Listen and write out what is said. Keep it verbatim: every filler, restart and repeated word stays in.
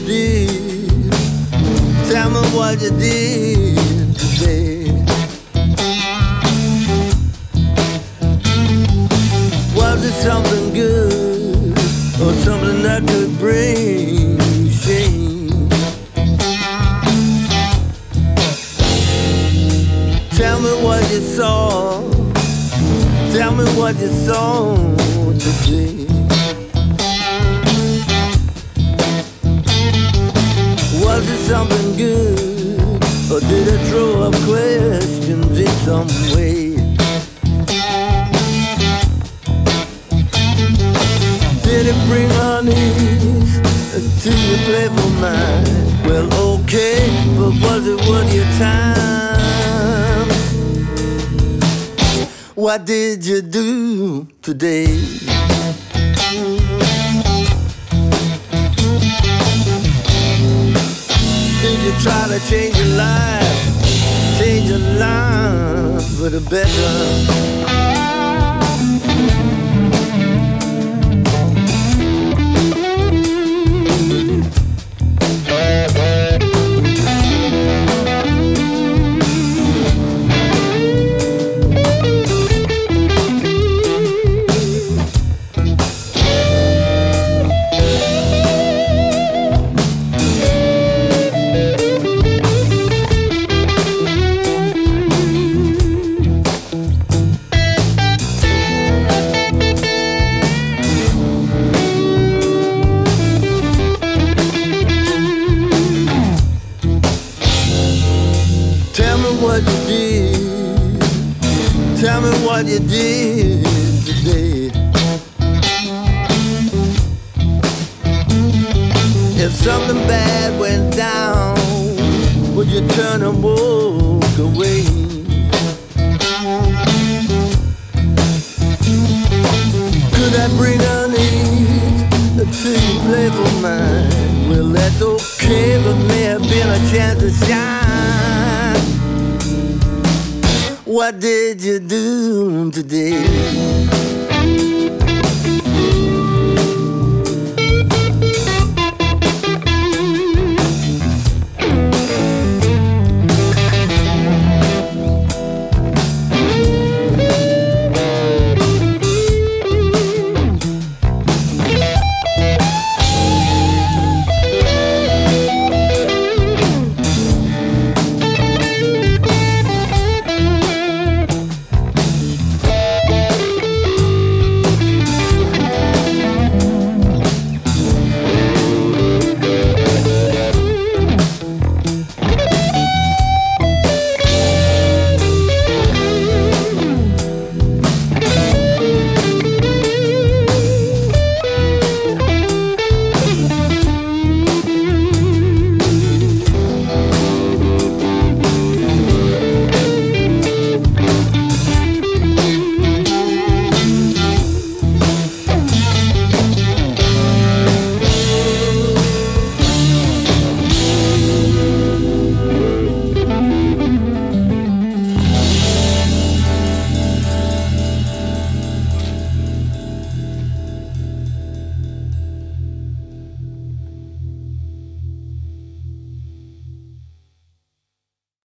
did. Tell me what you did today. Was it something good or something that could bring you shame? Tell me what you saw. Tell me what you saw today. Was it something good, or did it throw up questions in some way? Did it bring unease to your playful mind? Well, okay, but was it worth your time? What did you do today? Did you try to change your life, change your life for the better? What you did, tell me what you did today. If something bad went down, would you turn and walk away? Could that bring unease to your playful mind? Well, that's okay, but may have been a chance to shine. What did you do today?